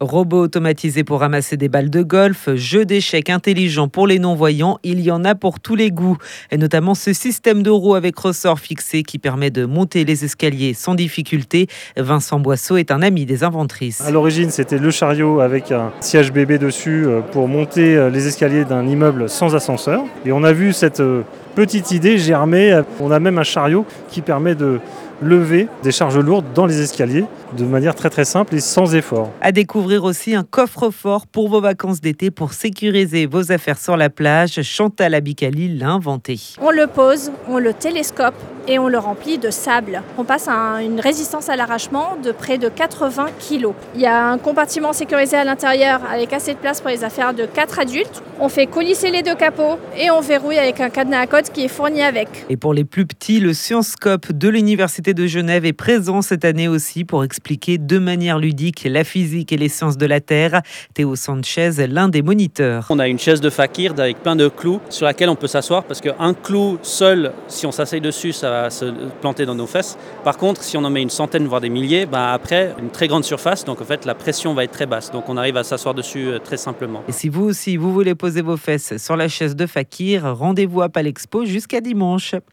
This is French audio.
Robots automatisés pour ramasser des balles de golf, jeux d'échecs intelligents pour les non-voyants, il y en a pour tous les goûts. Et notamment ce système de roues avec ressort fixé qui permet de monter les escaliers sans difficulté. Vincent Boisseau est un ami des inventrices. À l'origine, c'était le chariot avec un siège bébé dessus pour monter les escaliers d'un immeuble sans ascenseur. Et on a vu cette petite idée germer. On a même un chariot qui permet de lever des charges lourdes dans les escaliers de manière très très simple et sans effort. À découvrir aussi un coffre-fort pour vos vacances d'été pour sécuriser vos affaires sur la plage. Chantal Abicali l'a inventé. On le pose, on le télescope et on le remplit de sable. On passe à une résistance à l'arrachement de près de 80 kg. Il y a un compartiment sécurisé à l'intérieur avec assez de place pour les affaires de 4 adultes. On fait coulisser les deux capots et on verrouille avec un cadenas à codes qui est fourni avec. Et pour les plus petits, le Sciencescope de l'Université de Genève est présent cette année aussi pour expliquer de manière ludique la physique et les sciences de la Terre. Théo Sanchez, l'un des moniteurs. On a une chaise de fakir avec plein de clous sur laquelle on peut s'asseoir parce qu'un clou seul, si on s'asseye dessus, ça va se planter dans nos fesses. Par contre, si on en met une centaine, voire des milliers, après, une très grande surface, donc en fait, la pression va être très basse. Donc on arrive à s'asseoir dessus très simplement. Et si vous aussi, vous voulez poser vos fesses sur la chaise de fakir, rendez-vous à Palexpo jusqu'à dimanche.